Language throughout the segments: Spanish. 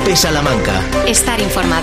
COPE Salamanca. Estar informado.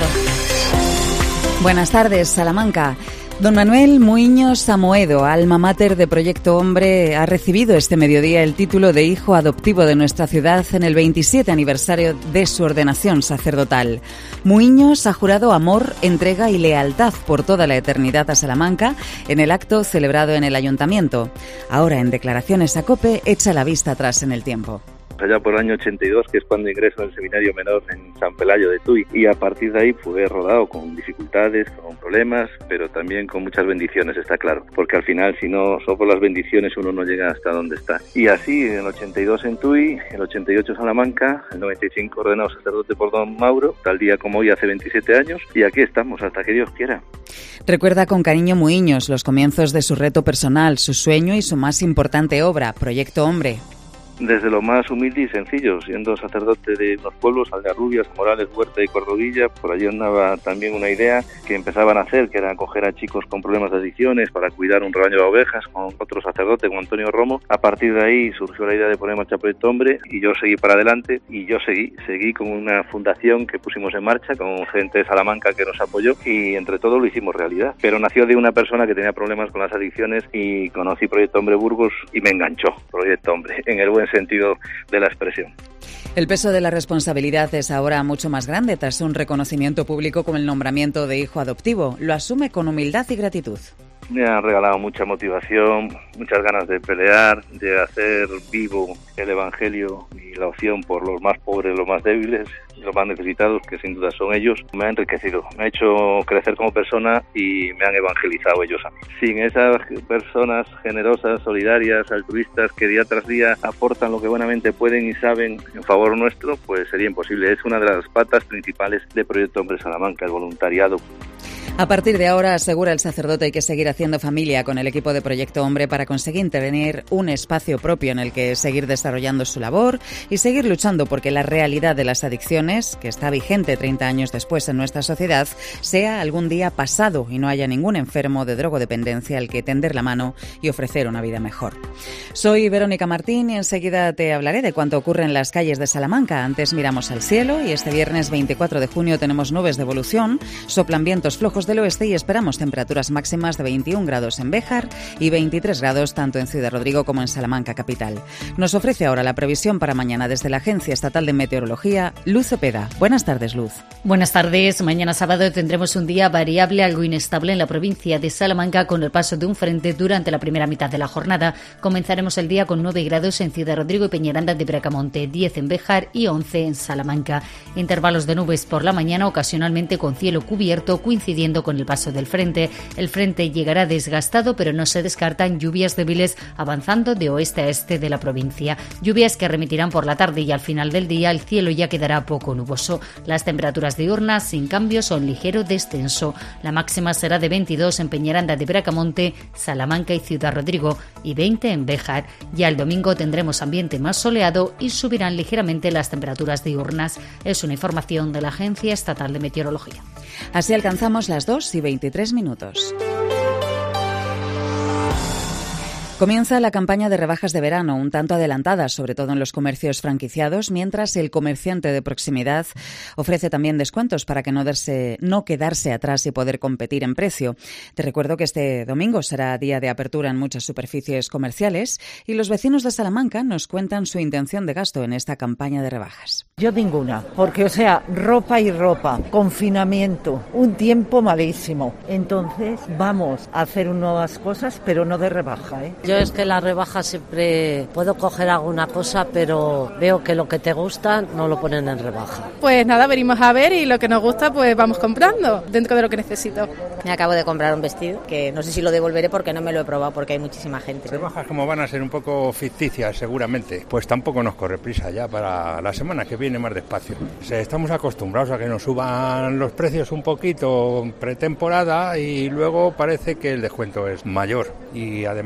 Buenas tardes, Salamanca. Don Manuel Muiños Samoedo, alma mater de Proyecto Hombre, ha recibido este mediodía el título de hijo adoptivo de nuestra ciudad en el 27 aniversario de su ordenación sacerdotal. Muiños ha jurado amor, entrega y lealtad por toda la eternidad a Salamanca en el acto celebrado en el Ayuntamiento. Ahora, en declaraciones a COPE, echa la vista atrás en el tiempo. Allá por el año 82, que es cuando ingreso en el seminario menor en San Pelayo de Tui, y a partir de ahí he rodado con dificultades, con problemas, pero también con muchas bendiciones, está claro, porque al final, si no son por las bendiciones, uno no llega hasta donde está. Y así, en el 82 en Tui, el 88 en Salamanca, el 95 ordenado sacerdote por don Mauro, tal día como hoy hace 27 años, y aquí estamos hasta que Dios quiera. Recuerda con cariño Muiños los comienzos de su reto personal, su sueño y su más importante obra, Proyecto Hombre. Desde lo más humilde y sencillo, siendo sacerdote de unos pueblos, Algarrubias, Morales, Huerta y Cordovilla, por allí andaba también una idea que empezaban a hacer, que era acoger a chicos con problemas de adicciones para cuidar un rebaño de ovejas con otro sacerdote, con Antonio Romo. A partir de ahí surgió la idea de poner en marcha Proyecto Hombre y yo seguí para adelante y yo seguí con una fundación que pusimos en marcha con gente de Salamanca que nos apoyó y entre todos lo hicimos realidad. Pero nació de una persona que tenía problemas con las adicciones y conocí Proyecto Hombre Burgos y me enganchó Proyecto Hombre, en el buen sentido de la expresión. El peso de la responsabilidad es ahora mucho más grande tras un reconocimiento público como el nombramiento de hijo adoptivo. Lo asume con humildad y gratitud. Me han regalado mucha motivación, muchas ganas de pelear, de hacer vivo el Evangelio y la opción por los más pobres, los más débiles, los más necesitados, que sin duda son ellos. Me ha enriquecido, me ha hecho crecer como persona y me han evangelizado ellos a mí. Sin esas personas generosas, solidarias, altruistas, que día tras día aportan lo que buenamente pueden y saben en favor nuestro, pues sería imposible. Es una de las patas principales de Proyecto Hombre Salamanca, el voluntariado. A partir de ahora, asegura el sacerdote, hay que seguir haciendo familia con el equipo de Proyecto Hombre para conseguir tener un espacio propio en el que seguir desarrollando su labor y seguir luchando porque la realidad de las adicciones, que está vigente 30 años después en nuestra sociedad, sea algún día pasado y no haya ningún enfermo de drogodependencia al que tender la mano y ofrecer una vida mejor. Soy Verónica Martín y enseguida te hablaré de cuánto ocurre en las calles de Salamanca. Antes miramos al cielo y este viernes 24 de junio tenemos nubes de evolución, soplan vientos flojos del oeste y esperamos temperaturas máximas de 21 grados en Béjar y 23 grados tanto en Ciudad Rodrigo como en Salamanca capital. Nos ofrece ahora la previsión para mañana desde la Agencia Estatal de Meteorología, Luz Cepeda. Buenas tardes, Luz. Buenas tardes. Mañana sábado tendremos un día variable, algo inestable en la provincia de Salamanca con el paso de un frente durante la primera mitad de la jornada. Comenzaremos el día con 9 grados en Ciudad Rodrigo y Peñaranda de Bracamonte, 10 en Béjar y 11 en Salamanca. Intervalos de nubes por la mañana, ocasionalmente con cielo cubierto, coincidiendo con el paso del frente. El frente llegará desgastado, pero no se descartan lluvias débiles avanzando de oeste a este de la provincia. Lluvias que remitirán por la tarde y al final del día el cielo ya quedará poco nuboso. Las temperaturas diurnas sin cambio son ligero descenso. La máxima será de 22 en Peñaranda de Bracamonte, Salamanca y Ciudad Rodrigo y 20 en Béjar. Ya el domingo tendremos ambiente más soleado y subirán ligeramente las temperaturas diurnas. Es una información de la Agencia Estatal de Meteorología. Así alcanzamos las 2:23. Comienza la campaña de rebajas de verano, un tanto adelantada, sobre todo en los comercios franquiciados, mientras el comerciante de proximidad ofrece también descuentos para que no quedarse atrás y poder competir en precio. Te recuerdo que este domingo será día de apertura en muchas superficies comerciales y los vecinos de Salamanca nos cuentan su intención de gasto en esta campaña de rebajas. Yo ninguna, porque ropa y ropa, confinamiento, un tiempo malísimo. Entonces vamos a hacer nuevas cosas, pero no de rebaja, Yo es que la rebaja siempre puedo coger alguna cosa, pero veo que lo que te gusta no lo ponen en rebaja. Pues nada, venimos a ver y lo que nos gusta pues vamos comprando dentro de lo que necesito. Me acabo de comprar un vestido que no sé si lo devolveré porque no me lo he probado porque hay muchísima gente. Rebajas como van a ser un poco ficticias seguramente, pues tampoco nos corre prisa ya para la semana que viene más despacio. Estamos acostumbrados a que nos suban los precios un poquito pretemporada y luego parece que el descuento es mayor y además nos anima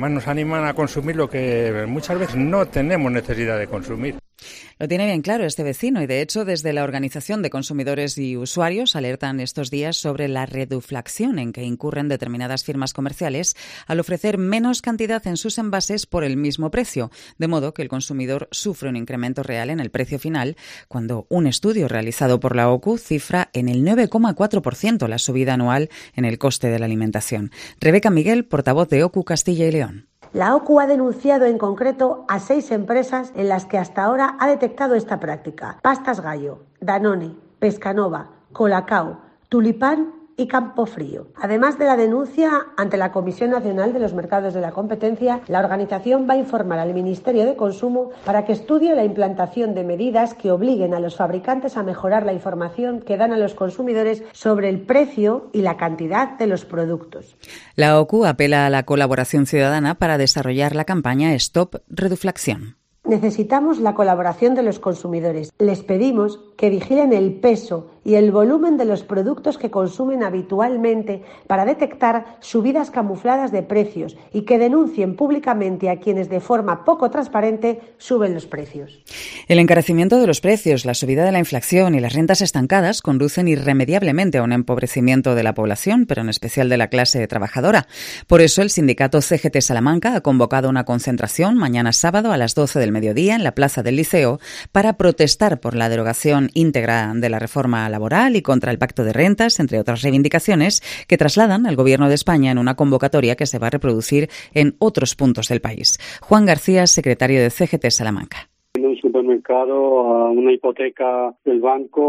animan a consumir lo que muchas veces no tenemos necesidad de consumir. Lo tiene bien claro este vecino y, de hecho, desde la Organización de Consumidores y Usuarios alertan estos días sobre la reduflación en que incurren determinadas firmas comerciales al ofrecer menos cantidad en sus envases por el mismo precio, de modo que el consumidor sufre un incremento real en el precio final, cuando un estudio realizado por la OCU cifra en el 9,4% la subida anual en el coste de la alimentación. Rebeca Miguel, portavoz de OCU Castilla y León. La OCU ha denunciado en concreto a 6 empresas en las que hasta ahora ha detectado esta práctica: Pastas Gallo, Danone, Pescanova, Colacao, Tulipán y Campofrío. Además de la denuncia ante la Comisión Nacional de los Mercados de la Competencia, la organización va a informar al Ministerio de Consumo para que estudie la implantación de medidas que obliguen a los fabricantes a mejorar la información que dan a los consumidores sobre el precio y la cantidad de los productos. La OCU apela a la colaboración ciudadana para desarrollar la campaña Stop Reduflación. Necesitamos la colaboración de los consumidores. Les pedimos que vigilen el peso y el volumen de los productos que consumen habitualmente para detectar subidas camufladas de precios y que denuncien públicamente a quienes de forma poco transparente suben los precios. El encarecimiento de los precios, la subida de la inflación y las rentas estancadas conducen irremediablemente a un empobrecimiento de la población, pero en especial de la clase trabajadora. Por eso el sindicato CGT Salamanca ha convocado una concentración mañana sábado a las 12 del mediodía en la Plaza del Liceo para protestar por la derogación íntegra de la reforma laboral y contra el pacto de rentas, entre otras reivindicaciones que trasladan al Gobierno de España en una convocatoria que se va a reproducir en otros puntos del país. Juan García, secretario de CGT Salamanca. En un supermercado, a una hipoteca del banco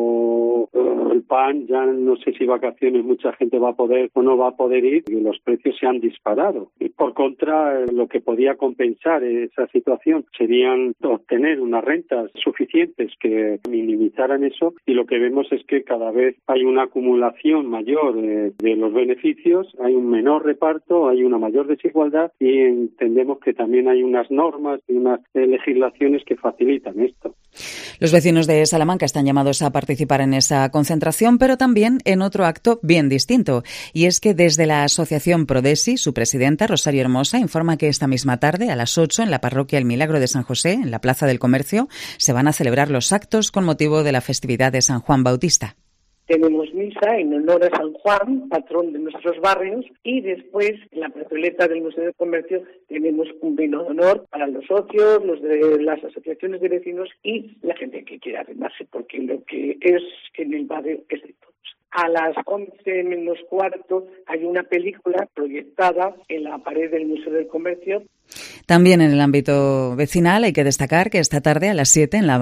o el pan, ya no sé si vacaciones mucha gente va a poder o no va a poder ir, y los precios se han disparado. Y por contra, lo que podía compensar esa situación serían obtener unas rentas suficientes que minimizaran eso, y lo que vemos es que cada vez hay una acumulación mayor de los beneficios, hay un menor reparto, hay una mayor desigualdad, y entendemos que también hay unas normas y unas legislaciones que facilitan esto. Los vecinos de Salamanca están llamados a participar en esa concentración, pero también en otro acto bien distinto. Y es que desde la asociación Prodesi, su presidenta, Rosario Hermosa, informa que esta misma tarde, a las 8, en la parroquia El Milagro de San José, en la Plaza del Comercio, se van a celebrar los actos con motivo de la festividad de San Juan Bautista. Tenemos misa en honor a San Juan, patrón de nuestros barrios, y después en la plazoleta del Museo del Comercio tenemos un vino de honor para los socios, los de las asociaciones de vecinos y la gente que quiera arrimarse, porque lo que es en el barrio es de todos. A las 11 menos cuarto hay una película proyectada en la pared del Museo del Comercio. También en el ámbito vecinal hay que destacar que esta tarde a las 7 en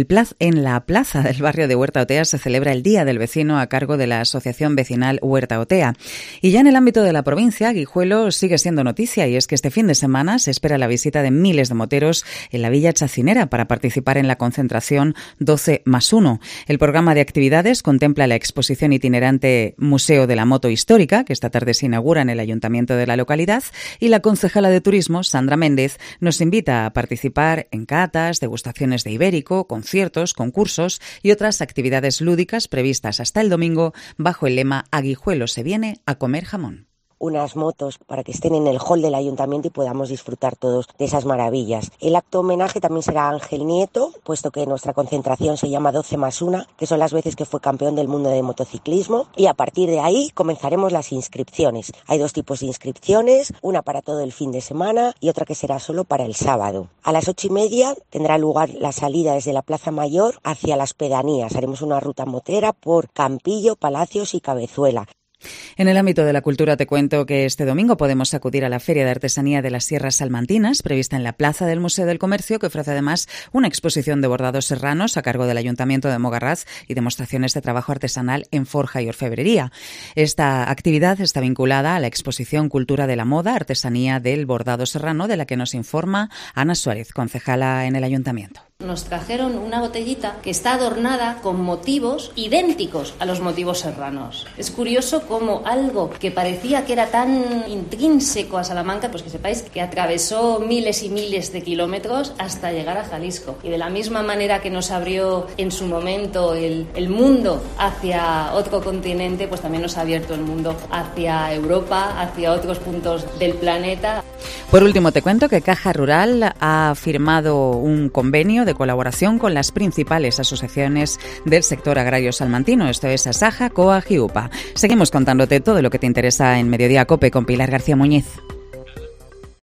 la plaza del barrio de Huerta Otea se celebra el Día del Vecino a cargo de la Asociación Vecinal Huerta Otea. Y ya en el ámbito de la provincia, Guijuelo sigue siendo noticia, y es que este fin de semana se espera la visita de miles de moteros en la Villa Chacinera para participar en la concentración 12+1. El programa de actividades contempla la exposición itinerante Museo de la Moto Histórica, que esta tarde se inaugura en el ayuntamiento de la localidad, y la concejala de Turismo, Sandra Méndez, nos invita a participar en catas, degustaciones de ibérico, conciertos, concursos y otras actividades lúdicas previstas hasta el domingo bajo el lema "A Guijuelo se viene a comer jamón". Unas motos para que estén en el hall del ayuntamiento y podamos disfrutar todos de esas maravillas. El acto homenaje también será a Ángel Nieto, puesto que nuestra concentración se llama 12+1, que son las veces que fue campeón del mundo de motociclismo, y a partir de ahí comenzaremos las inscripciones. Hay 2 tipos de inscripciones, una para todo el fin de semana y otra que será solo para el sábado. A las 8:30 tendrá lugar la salida desde la Plaza Mayor hacia las pedanías. Haremos una ruta motera por Campillo, Palacios y Cabezuela. En el ámbito de la cultura te cuento que este domingo podemos acudir a la Feria de Artesanía de las Sierras Salmantinas, prevista en la Plaza del Museo del Comercio, que ofrece además una exposición de bordados serranos a cargo del Ayuntamiento de Mogarraz y demostraciones de trabajo artesanal en forja y orfebrería. Esta actividad está vinculada a la exposición Cultura de la Moda, Artesanía del Bordado Serrano, de la que nos informa Ana Suárez, concejala en el Ayuntamiento. Nos trajeron una botellita que está adornada con motivos idénticos a los motivos serranos. Es curioso cómo algo que parecía que era tan intrínseco a Salamanca, pues que sepáis que atravesó miles y miles de kilómetros hasta llegar a Jalisco. Y de la misma manera que nos abrió en su momento el mundo hacia otro continente, pues también nos ha abierto el mundo hacia Europa, hacia otros puntos del planeta. Por último, te cuento que Caja Rural ha firmado un convenio de colaboración con las principales asociaciones del sector agrario salmantino. Esto es Asaja, COAG y UPA. Seguimos contándote todo lo que te interesa en Mediodía COPE con Pilar García Muñiz.